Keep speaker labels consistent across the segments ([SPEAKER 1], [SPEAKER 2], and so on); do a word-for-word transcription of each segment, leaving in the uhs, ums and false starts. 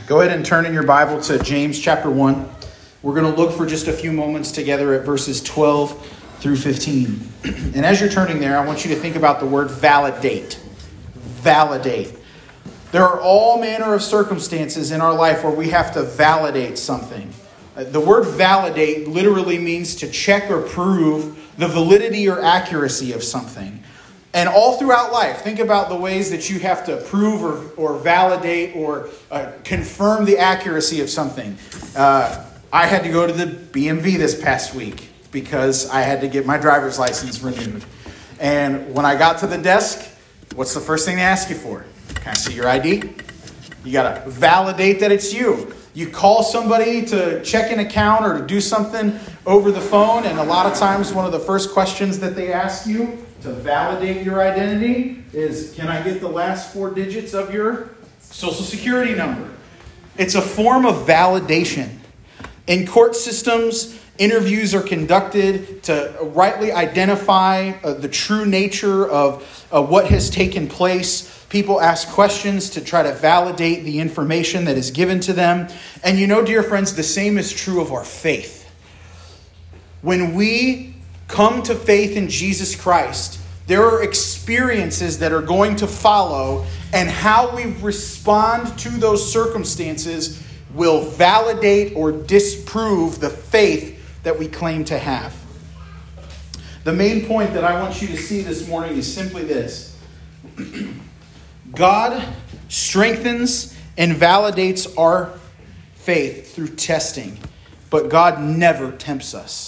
[SPEAKER 1] Go ahead and turn in your Bible to James chapter one. We're going to look for just a few moments together at verses twelve through fifteen. And as you're turning there, I want you to think about the word validate. Validate. There are all manner of circumstances in our life where we have to validate something. The word validate literally means to check or prove the validity or accuracy of something. And all throughout life, think about the ways that you have to prove or, or validate or uh, confirm the accuracy of something. Uh, I had to go to the B M V this past week because I had to get my driver's license renewed. And when I got to the desk, what's the first thing they ask you for? Can I see your I D? You got to validate that it's you. You call somebody to check an account or to do something over the phone, and a lot of times one of the first questions that they ask you to validate your identity is, can I get the last four digits of your social security number? It's a form of validation. In court systems, interviews are conducted to rightly identify uh, the true nature of uh, what has taken place. People ask questions to try to validate the information that is given to them. And you know, dear friends, the same is true of our faith. When we come to faith in Jesus Christ, there are experiences that are going to follow, and how we respond to those circumstances will validate or disprove the faith that we claim to have. The main point that I want you to see this morning is simply this. God strengthens and validates our faith through testing, but God never tempts us.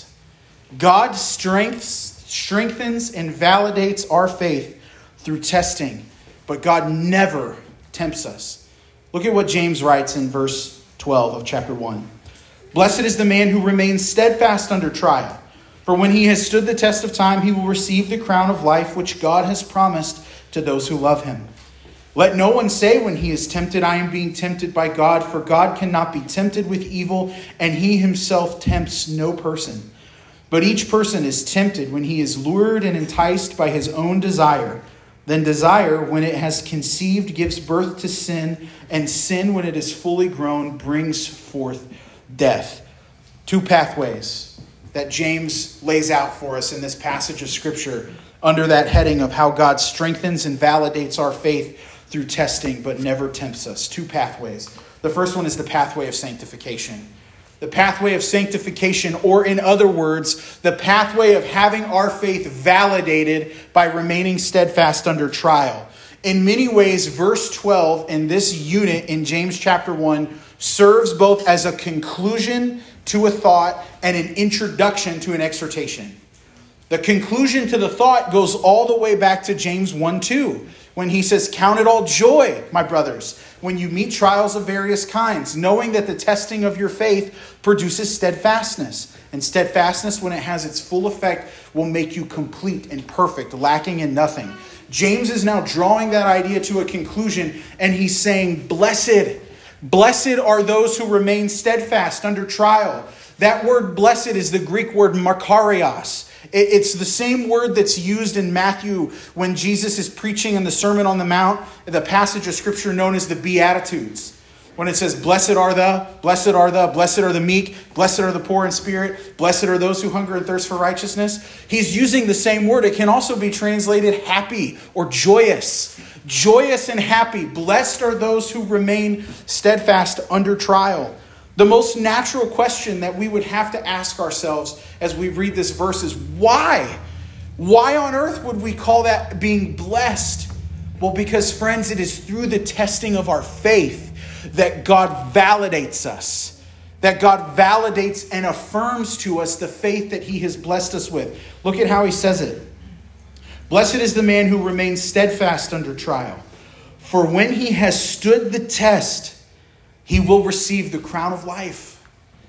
[SPEAKER 1] God strengths, strengthens and validates our faith through testing, but God never tempts us. Look at what James writes in verse twelve of chapter one. Blessed is the man who remains steadfast under trial, for when he has stood the test of time, he will receive the crown of life which God has promised to those who love him. Let no one say when he is tempted, I am being tempted by God, for God cannot be tempted with evil, and he himself tempts no person. But each person is tempted when he is lured and enticed by his own desire. Then desire, when it has conceived, gives birth to sin, and sin, when it is fully grown, brings forth death. Two pathways that James lays out for us in this passage of Scripture under that heading of how God strengthens and validates our faith through testing, but never tempts us. Two pathways. The first one is the pathway of sanctification. The pathway of sanctification, or in other words, the pathway of having our faith validated by remaining steadfast under trial. In many ways, verse twelve in this unit in James chapter one serves both as a conclusion to a thought and an introduction to an exhortation. The conclusion to the thought goes all the way back to James one two, when he says, count it all joy, my brothers, when you meet trials of various kinds, knowing that the testing of your faith produces steadfastness. And steadfastness, when it has its full effect, will make you complete and perfect, lacking in nothing. James is now drawing that idea to a conclusion, and he's saying, blessed, blessed are those who remain steadfast under trial. That word blessed is the Greek word makarios. It's the same word that's used in Matthew when Jesus is preaching in the Sermon on the Mount, the passage of Scripture known as the Beatitudes. When it says, blessed are the, blessed are the, blessed are the meek, blessed are the poor in spirit, blessed are those who hunger and thirst for righteousness. He's using the same word. It can also be translated happy or joyous. Joyous and happy. Blessed are those who remain steadfast under trial. The most natural question that we would have to ask ourselves as we read this verse is why? Why on earth would we call that being blessed? Well, because, friends, it is through the testing of our faith that God validates us. That God validates and affirms to us the faith that he has blessed us with. Look at how he says it. Blessed is the man who remains steadfast under trial. For when he has stood the test, he will receive the crown of life.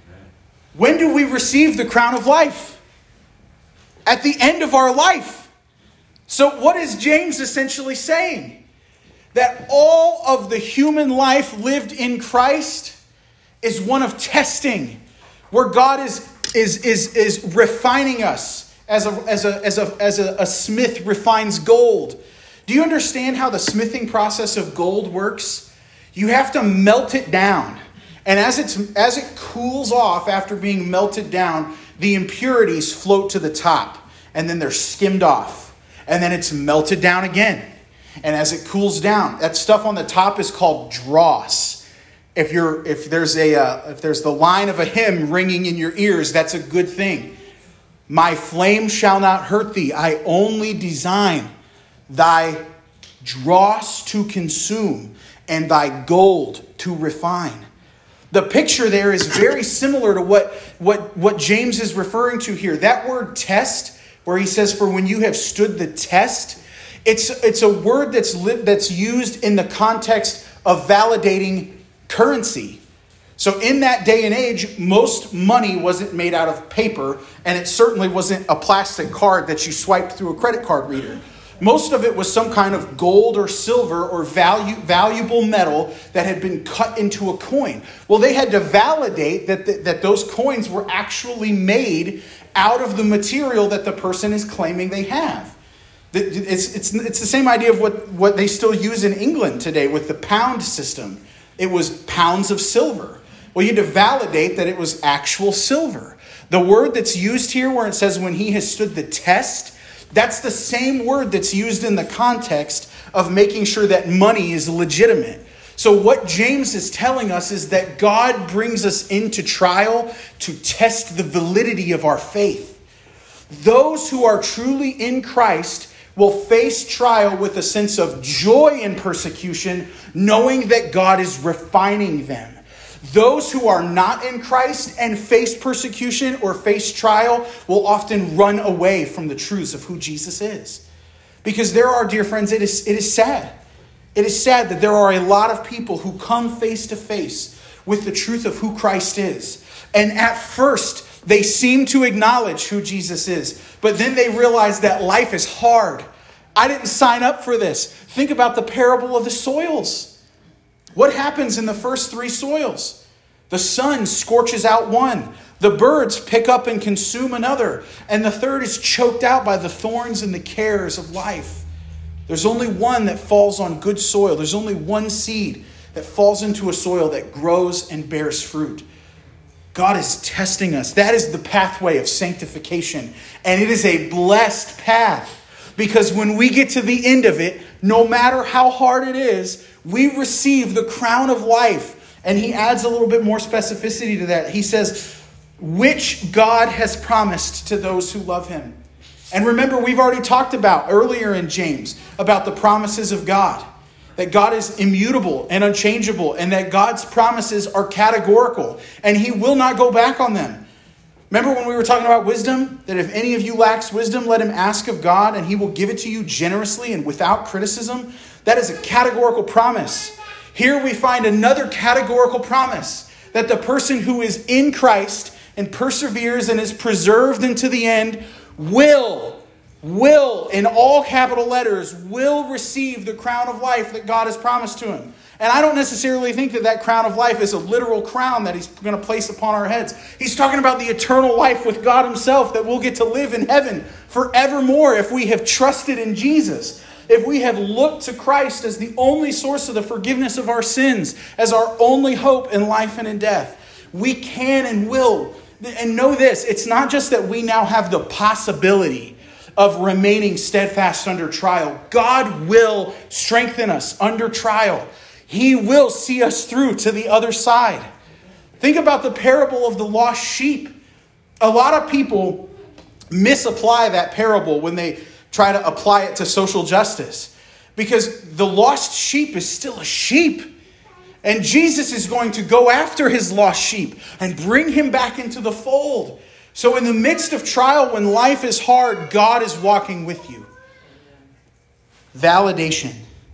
[SPEAKER 1] When do we receive the crown of life? At the end of our life. So what is James essentially saying? That all of the human life lived in Christ is one of testing, where God is, is, is, is refining us as, a, as, a, as, a, as a, a smith refines gold. Do you understand how the smithing process of gold works? You have to melt it down. And as it's as it cools off after being melted down, the impurities float to the top. And then they're skimmed off. And then it's melted down again. And as it cools down, that stuff on the top is called dross. If you're if there's a uh, if there's the line of a hymn ringing in your ears, that's a good thing. My flame shall not hurt thee. I only design thy dross to consume and thy gold to refine. The picture there is very similar to what, what, what James is referring to here. That word test, where he says, for when you have stood the test, it's, it's a word that's, li- that's used in the context of validating currency. So in that day and age, most money wasn't made out of paper, and it certainly wasn't a plastic card that you swiped through a credit card reader. Most of it was some kind of gold or silver or value, valuable metal that had been cut into a coin. Well, they had to validate that, the, that those coins were actually made out of the material that the person is claiming they have. It's, it's, it's the same idea of what, what they still use in England today with the pound system. It was pounds of silver. Well, you had to validate that it was actual silver. The word that's used here where it says when he has stood the test, that's the same word that's used in the context of making sure that money is legitimate. So what James is telling us is that God brings us into trial to test the validity of our faith. Those who are truly in Christ will face trial with a sense of joy in persecution, knowing that God is refining them. Those who are not in Christ and face persecution or face trial will often run away from the truths of who Jesus is. Because there are, dear friends, it is, it is sad. It is sad that there are a lot of people who come face to face with the truth of who Christ is. And at first, they seem to acknowledge who Jesus is. But then they realize that life is hard. I didn't sign up for this. Think about the parable of the soils. What happens in the first three soils? The sun scorches out one. The birds pick up and consume another. And the third is choked out by the thorns and the cares of life. There's only one that falls on good soil. There's only one seed that falls into a soil that grows and bears fruit. God is testing us. That is the pathway of sanctification. And it is a blessed path. Because when we get to the end of it, no matter how hard it is, we receive the crown of life. And he adds a little bit more specificity to that. He says, which God has promised to those who love him. And remember, we've already talked about earlier in James about the promises of God. That God is immutable and unchangeable. And that God's promises are categorical. And he will not go back on them. Remember when we were talking about wisdom? That if any of you lacks wisdom, let him ask of God, and he will give it to you generously and without criticism. That is a categorical promise. Here we find another categorical promise. That the person who is in Christ and perseveres and is preserved unto the end will, will, in all capital letters, will receive the crown of life that God has promised to him. And I don't necessarily think that that crown of life is a literal crown that he's going to place upon our heads. He's talking about the eternal life with God himself that we'll get to live in heaven forevermore if we have trusted in Jesus. If we have looked to Christ as the only source of the forgiveness of our sins, as our only hope in life and in death, we can and will. And know this, it's not just that we now have the possibility of remaining steadfast under trial. God will strengthen us under trial. He will see us through to the other side. Think about the parable of the lost sheep. A lot of people misapply that parable when they try to apply it to social justice. Because the lost sheep is still a sheep. And Jesus is going to go after his lost sheep and bring him back into the fold. So in the midst of trial, when life is hard, God is walking with you. Validation.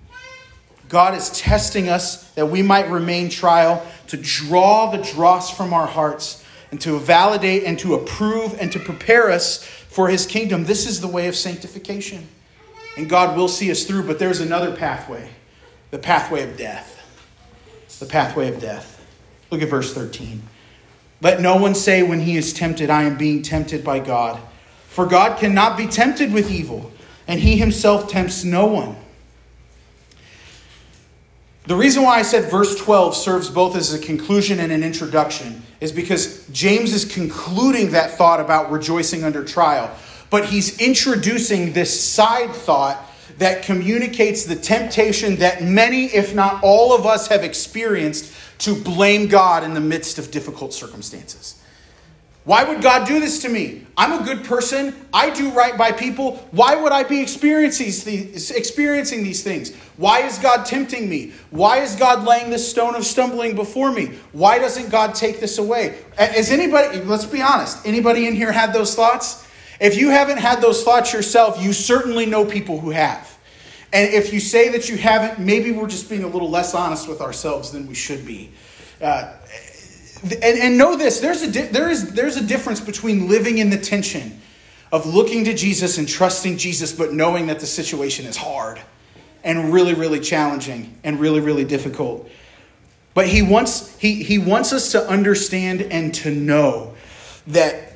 [SPEAKER 1] God is testing us that we might remain trial, to draw the dross from our hearts, and to validate and to approve and to prepare us for his kingdom. This is the way of sanctification. And God will see us through, but there's another pathway. The pathway of death. The pathway of death. Look at verse thirteen. Let no one say when he is tempted, I am being tempted by God. For God cannot be tempted with evil, and he himself tempts no one. The reason why I said verse twelve serves both as a conclusion and an introduction is because James is concluding that thought about rejoicing under trial. But he's introducing this side thought that communicates the temptation that many, if not all of us, have experienced to blame God in the midst of difficult circumstances. Why would God do this to me? I'm a good person. I do right by people. Why would I be experiencing these, experiencing these things? Why is God tempting me? Why is God laying this stone of stumbling before me? Why doesn't God take this away? Is anybody, let's be honest, anybody in here had those thoughts? If you haven't had those thoughts yourself, you certainly know people who have. And if you say that you haven't, maybe we're just being a little less honest with ourselves than we should be. Uh, and, and know this, there's a, di- there is, there's a difference between living in the tension of looking to Jesus and trusting Jesus, but knowing that the situation is hard and really, really challenging and really, really difficult. But he wants, he, he wants us to understand and to know that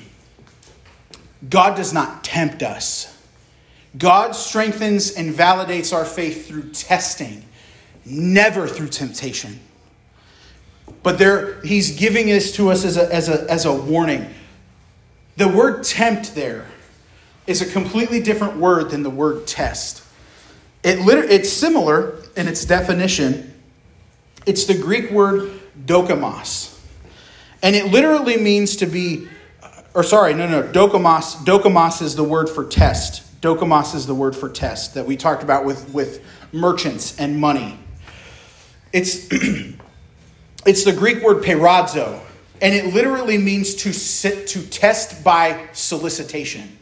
[SPEAKER 1] God does not tempt us. God strengthens and validates our faith through testing, never through temptation. But there, he's giving this to us as a, as a, as a warning. The word tempt there is a completely different word than the word test. It liter- it's similar in its definition. It's the Greek word dokimos. And it literally means to be, or sorry, no, no, dokimos. Dokimos is the word for test. Dokimos is the word for test that we talked about with, with merchants and money. It's, it's the Greek word peirazo, and it literally means to sit, to test by solicitation.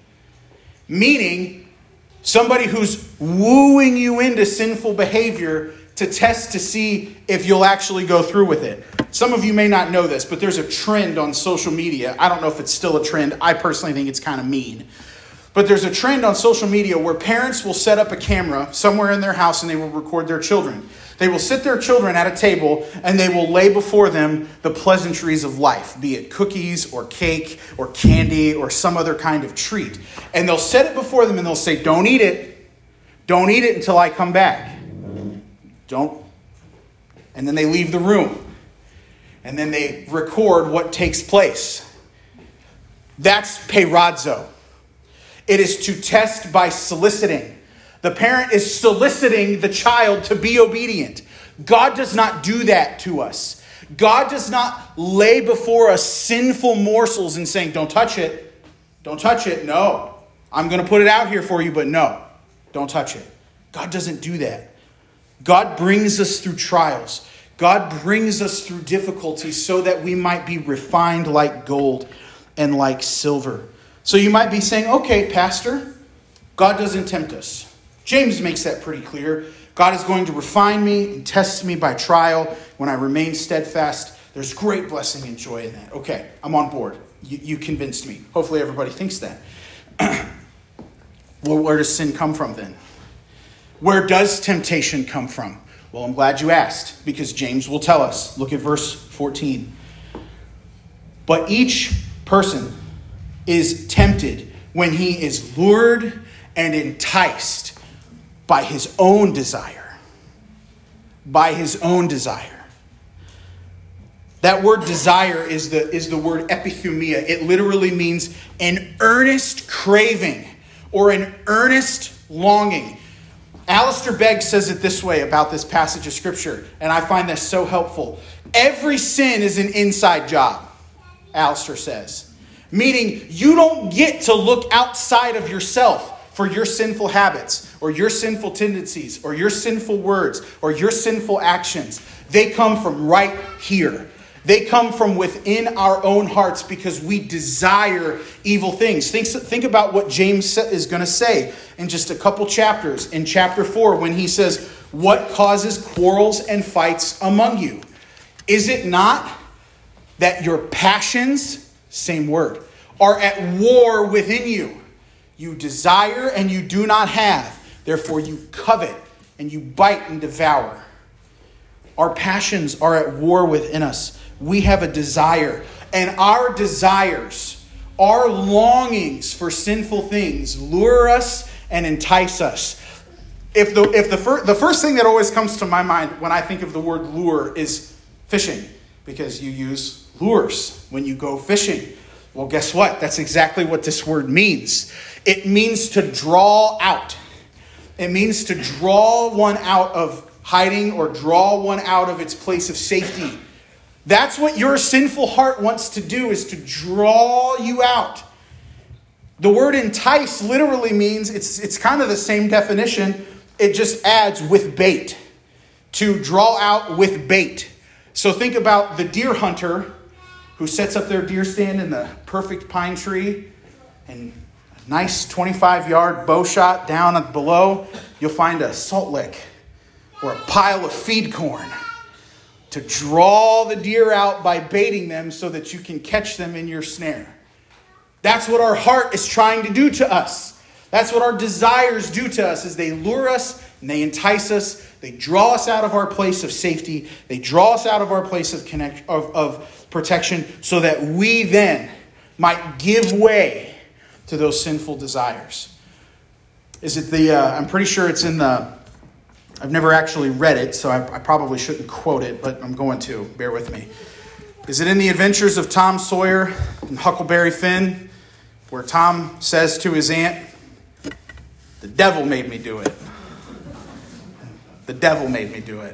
[SPEAKER 1] Meaning, somebody who's wooing you into sinful behavior to test to see if you'll actually go through with it. Some of you may not know this, but there's a trend on social media. I don't know if it's still a trend. I personally think it's kind of mean. But there's a trend on social media where parents will set up a camera somewhere in their house and they will record their children. They will sit their children at a table and they will lay before them the pleasantries of life, be it cookies or cake or candy or some other kind of treat. And they'll set it before them and they'll say, don't eat it. Don't eat it until I come back. Don't. And then they leave the room. And then they record what takes place. That's peirazo. It is to test by soliciting. The parent is soliciting the child to be obedient. God does not do that to us. God does not lay before us sinful morsels and saying, don't touch it. Don't touch it. No. I'm going to put it out here for you, but no. Don't touch it. God doesn't do that. God brings us through trials. God brings us through difficulties so that we might be refined like gold and like silver. So you might be saying, okay, Pastor, God doesn't tempt us. James makes that pretty clear. God is going to refine me and test me by trial. When I remain steadfast, there's great blessing and joy in that. Okay, I'm on board. You, you convinced me. Hopefully everybody thinks that. Well, where does sin come from then? Where does temptation come from? Well, I'm glad you asked, because James will tell us. Look at verse fourteen. But each person is tempted when he is lured and enticed by his own desire. By his own desire. That word desire is the, is the word epithumia. It literally means an earnest craving or an earnest longing. Alistair Begg says it this way about this passage of Scripture, and I find this so helpful. Every sin is an inside job, Alistair says. Meaning, you don't get to look outside of yourself for your sinful habits, or your sinful tendencies, or your sinful words, or your sinful actions. They come from right here. They come from within our own hearts because we desire evil things. Think, think about what James is going to say in just a couple chapters. In chapter four, when he says, what causes quarrels and fights among you? Is it not that your passions, same word, are at war within you? You desire and you do not have. Therefore you covet and you bite and devour. Our passions are at war within us. We have a desire. And our desires, our longings for sinful things lure us and entice us. If the if the first the first thing that always comes to my mind when I think of the word lure is fishing, because you use lures when you go fishing. Well, guess what? That's exactly what this word means. It means to draw out. It means to draw one out of hiding or draw one out of its place of safety. That's what your sinful heart wants to do, is to draw you out. The word entice literally means, it's it's kind of the same definition. It just adds with bait. To draw out with bait. So think about the deer hunter who sets up their deer stand in the perfect pine tree, and a nice twenty-five yard bow shot down below, you'll find a salt lick or a pile of feed corn to draw the deer out by baiting them so that you can catch them in your snare. That's what our heart is trying to do to us. That's what our desires do to us, is they lure us and they entice us. They draw us out of our place of safety. They draw us out of our place of connect of, of protection, so that we then might give way to those sinful desires. Is it the, uh, I'm pretty sure it's in the, I've never actually read it, so I, I probably shouldn't quote it, but I'm going to. Bear with me. Is it in The Adventures of Tom Sawyer and Huckleberry Finn, where Tom says to his aunt, "The devil made me do it. The devil made me do it."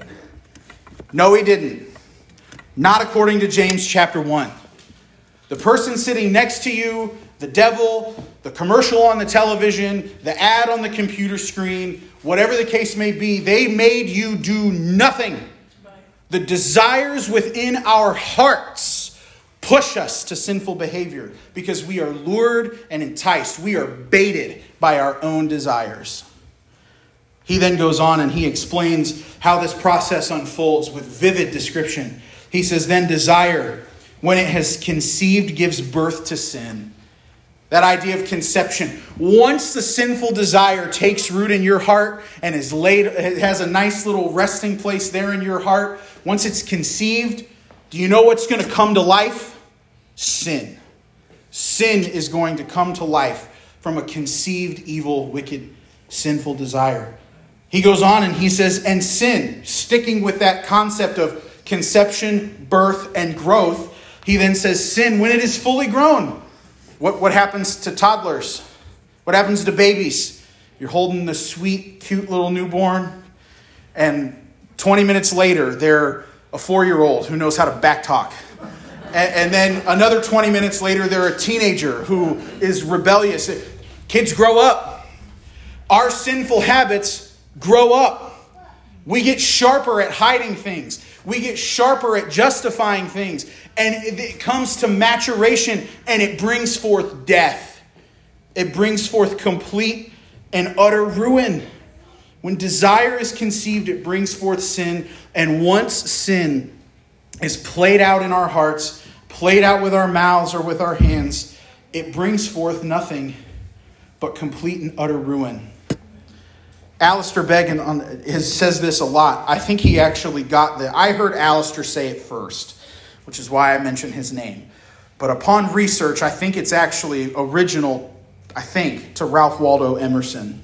[SPEAKER 1] No, he didn't. Not according to James chapter one. The person sitting next to you, the devil, the commercial on the television, the ad on the computer screen, whatever the case may be, they made you do nothing. The desires within our hearts push us to sinful behavior because we are lured and enticed. We are baited by our own desires. He then goes on and he explains how this process unfolds with vivid description. He says, "Then desire, when it has conceived, gives birth to sin." That idea of conception. Once the sinful desire takes root in your heart and is laid, it has a nice little resting place there in your heart. Once it's conceived, do you know what's going to come to life? Sin. Sin is going to come to life from a conceived, evil, wicked, sinful desire. He goes on and he says, and sin, sticking with that concept of conception, birth, and growth, he then says, sin, when it is fully grown. What, what happens to toddlers? What happens to babies? You're holding the sweet, cute little newborn, and twenty minutes later, they're a four-year-old who knows how to backtalk. And, and then another twenty minutes later, they're a teenager who is rebellious. Kids grow up. Our sinful habits grow up. We get sharper at hiding things. We get sharper at justifying things. And it comes to maturation and it brings forth death. It brings forth complete and utter ruin. When desire is conceived, it brings forth sin. And once sin is played out in our hearts, played out with our mouths or with our hands, it brings forth nothing but complete and utter ruin. Alistair Begg on, has, says this a lot. I think he actually got the... I heard Alistair say it first, which is why I mentioned his name. But upon research, I think it's actually original, I think, to Ralph Waldo Emerson.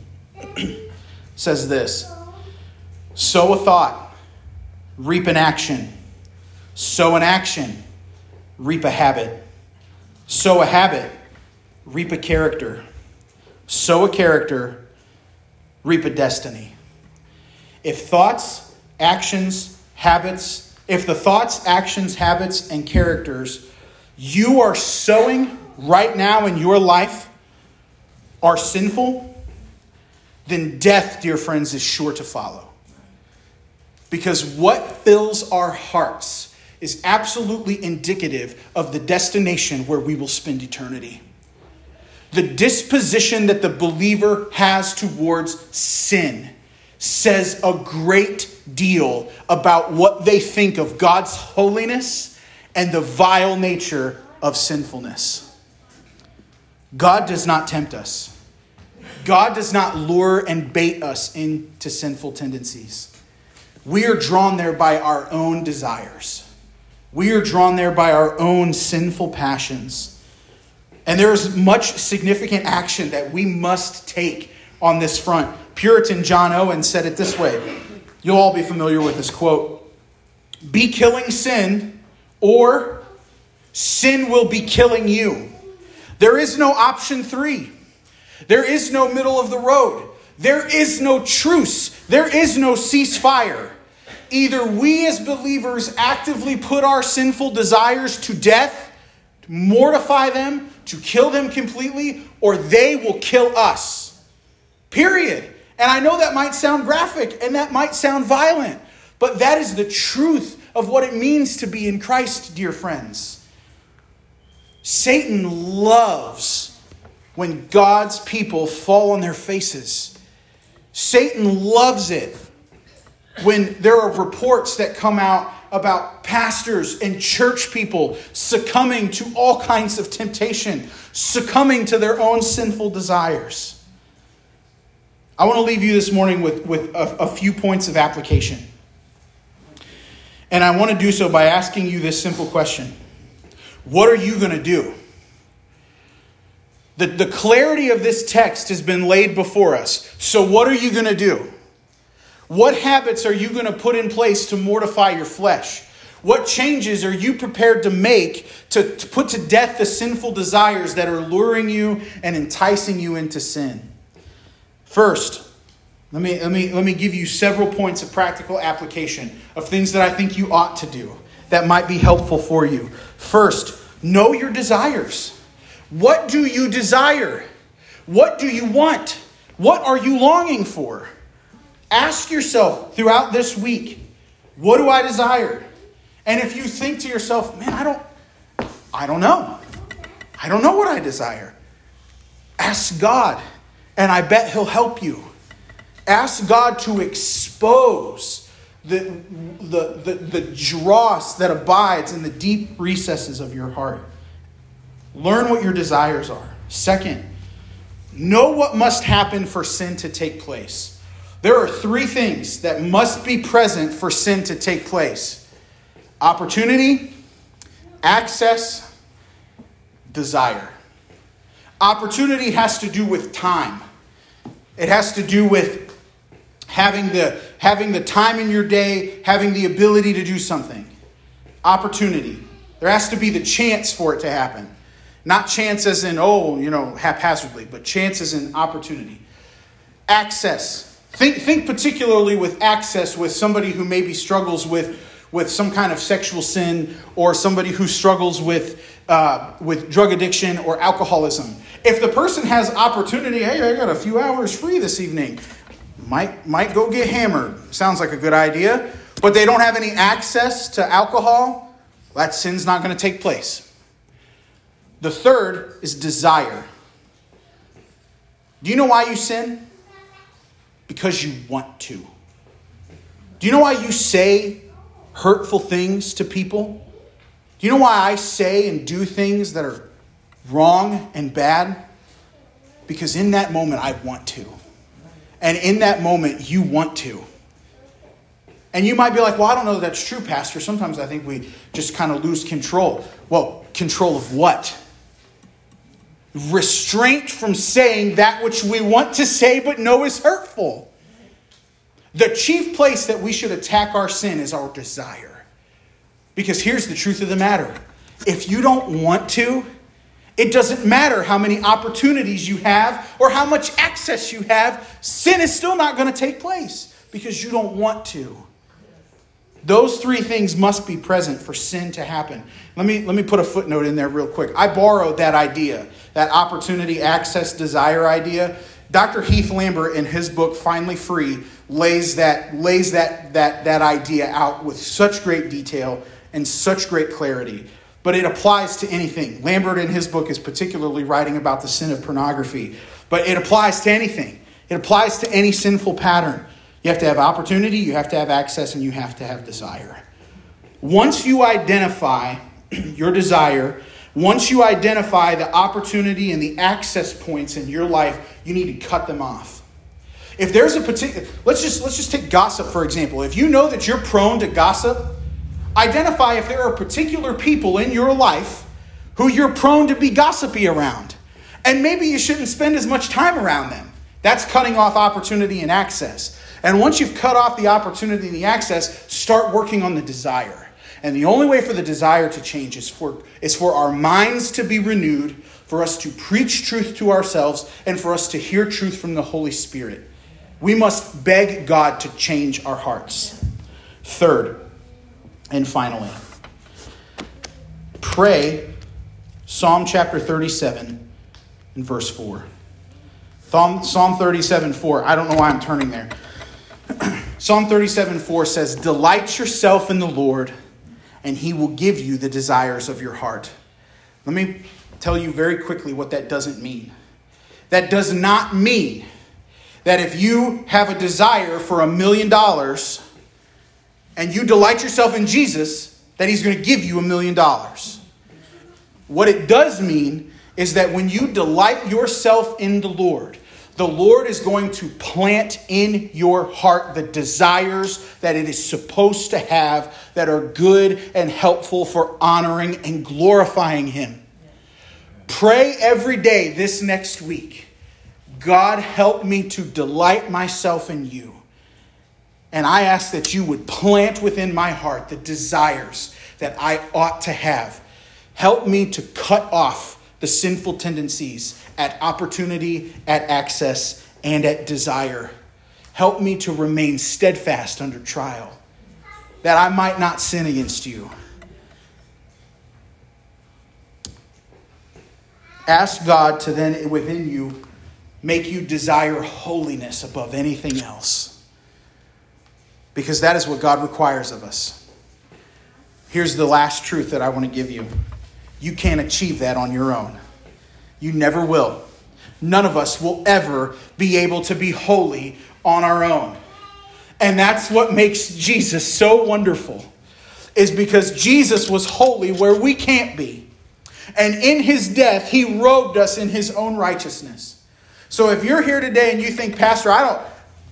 [SPEAKER 1] Says this: sow a thought, reap an action. Sow an action, reap a habit. Sow a habit, reap a character. Sow a character, reap a destiny. If thoughts, actions, habits, if the thoughts, actions, habits, and characters you are sowing right now in your life are sinful, then death, dear friends, is sure to follow. Because what fills our hearts is absolutely indicative of the destination where we will spend eternity. The disposition that the believer has towards sin says a great deal about what they think of God's holiness and the vile nature of sinfulness. God does not tempt us. God does not lure and bait us into sinful tendencies. We are drawn there by our own desires. We are drawn there by our own sinful passions. And there is much significant action that we must take on this front. Puritan John Owen said it this way. You'll all be familiar with this quote. Be killing sin, or sin will be killing you. There is no option three. There is no middle of the road. There is no truce. There is no ceasefire. Either we as believers actively put our sinful desires to death, to mortify them, to kill them completely, or they will kill us. Period. And I know that might sound graphic and that might sound violent, but that is the truth of what it means to be in Christ, dear friends. Satan loves when God's people fall on their faces. Satan loves it when there are reports that come out about pastors and church people succumbing to all kinds of temptation, succumbing to their own sinful desires. I want to leave you this morning with, with a, a few points of application. And I want to do so by asking you this simple question. What are you going to do? The, the clarity of this text has been laid before us. So what are you going to do? What habits are you going to put in place to mortify your flesh? What changes are you prepared to make to, to put to death the sinful desires that are luring you and enticing you into sin? First, let me, let me, let me give you several points of practical application of things that I think you ought to do that might be helpful for you. First, know your desires. What do you desire? What do you want? What are you longing for? Ask yourself throughout this week, what do I desire? And if you think to yourself, man, I don't, I don't know. I don't know what I desire. Ask God, and I bet He'll help you. Ask God to expose the, the, the, the dross that abides in the deep recesses of your heart. Learn what your desires are. Second, know what must happen for sin to take place. There are three things that must be present for sin to take place. Opportunity, access, desire. Opportunity has to do with time. It has to do with having the, having the time in your day, having the ability to do something. Opportunity. There has to be the chance for it to happen. Not chance as in, oh, you know, haphazardly, but chance as in opportunity. Access. Think, think particularly with access with somebody who maybe struggles with, with some kind of sexual sin, or somebody who struggles with, uh, with drug addiction or alcoholism. If the person has opportunity, hey, I got a few hours free this evening, might, might go get hammered. Sounds like a good idea. But they don't have any access to alcohol, that sin's not going to take place. The third is desire. Do you know why you sin? Because you want to. Do you know why you say hurtful things to people? Do you know why I say and do things that are wrong and bad? Because in that moment, I want to. And in that moment, you want to. And you might be like, well, I don't know that that's true, Pastor. Sometimes I think we just kind of lose control. Well, control of what? Restraint from saying that which we want to say but know is hurtful. The chief place that we should attack our sin is our desire. Because here's the truth of the matter. If you don't want to, it doesn't matter how many opportunities you have or how much access you have, sin is still not going to take place because you don't want to. Those three things must be present for sin to happen. Let me, let me put a footnote in there real quick. I borrowed that idea, that opportunity, access, desire idea. Doctor Heath Lambert, in his book, Finally Free, lays that, lays that, that, that idea out with such great detail and such great clarity. But it applies to anything. Lambert, in his book, is particularly writing about the sin of pornography. But it applies to anything. It applies to any sinful pattern. You have to have opportunity, you have to have access, and you have to have desire. Once you identify your desire, once you identify the opportunity and the access points in your life, you need to cut them off. If there's a particular, let's just let's just take gossip for example. If you know that you're prone to gossip, identify if there are particular people in your life who you're prone to be gossipy around. And maybe you shouldn't spend as much time around them. That's cutting off opportunity and access. And once you've cut off the opportunity and the access, start working on the desire. And the only way for the desire to change is for, is for our minds to be renewed, for us to preach truth to ourselves, and for us to hear truth from the Holy Spirit. We must beg God to change our hearts. Third, and finally, pray Psalm chapter thirty-seven and verse four. Psalm thirty-seven four, I don't know why I'm turning there. Psalm thirty-seven four says, "Delight yourself in the Lord, and he will give you the desires of your heart." Let me tell you very quickly what that doesn't mean. That does not mean that if you have a desire for a million dollars and you delight yourself in Jesus, that he's going to give you a million dollars. What it does mean is that when you delight yourself in the Lord, the Lord is going to plant in your heart the desires that it is supposed to have that are good and helpful for honoring and glorifying him. Pray every day this next week, God, help me to delight myself in you. And I ask that you would plant within my heart the desires that I ought to have. Help me to cut off the sinful tendencies at opportunity, at access, and at desire. Help me to remain steadfast under trial, that I might not sin against you. Ask God to then, within you, make you desire holiness above anything else. Because that is what God requires of us. Here's the last truth that I want to give you. You can't achieve that on your own. You never will. None of us will ever be able to be holy on our own. And that's what makes Jesus so wonderful, is because Jesus was holy where we can't be. And in his death, he robed us in his own righteousness. So if you're here today and you think, Pastor, I don't,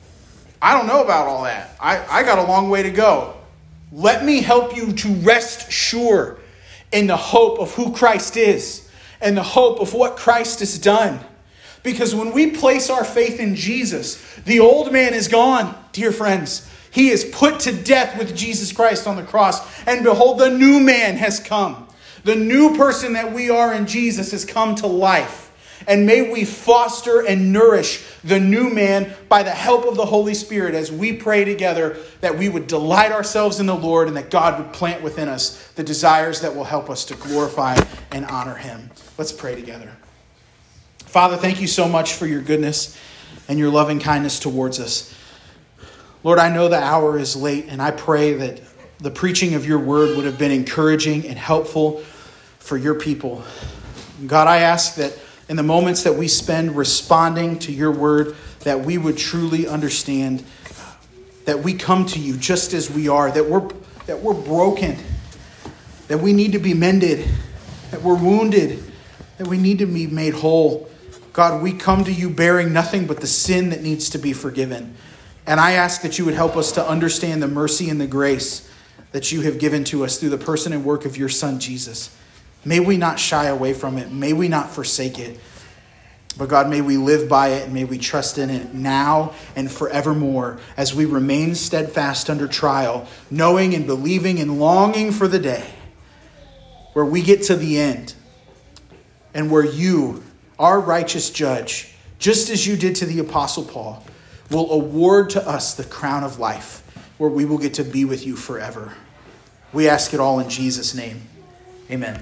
[SPEAKER 1] I don't know about all that. I, I got a long way to go. Let me help you to rest sure in the hope of who Christ is and the hope of what Christ has done. Because when we place our faith in Jesus, the old man is gone, dear friends. He is put to death with Jesus Christ on the cross. And behold, the new man has come. The new person that we are in Jesus has come to life. And may we foster and nourish the new man by the help of the Holy Spirit as we pray together that we would delight ourselves in the Lord and that God would plant within us the desires that will help us to glorify and honor him. Let's pray together. Father, thank you so much for your goodness and your loving kindness towards us. Lord, I know the hour is late, and I pray that the preaching of your word would have been encouraging and helpful for your people. God, I ask that in the moments that we spend responding to your word, that we would truly understand that we come to you just as we are, that we're, that we're broken, that we need to be mended, that we're wounded, that we need to be made whole. God, we come to you bearing nothing but the sin that needs to be forgiven. And I ask that you would help us to understand the mercy and the grace that you have given to us through the person and work of your Son, Jesus. May we not shy away from it. May we not forsake it. But God, may we live by it and may we trust in it now and forevermore as we remain steadfast under trial, knowing and believing and longing for the day where we get to the end and where you, our righteous judge, just as you did to the Apostle Paul, will award to us the crown of life where we will get to be with you forever. We ask it all in Jesus' name. Amen.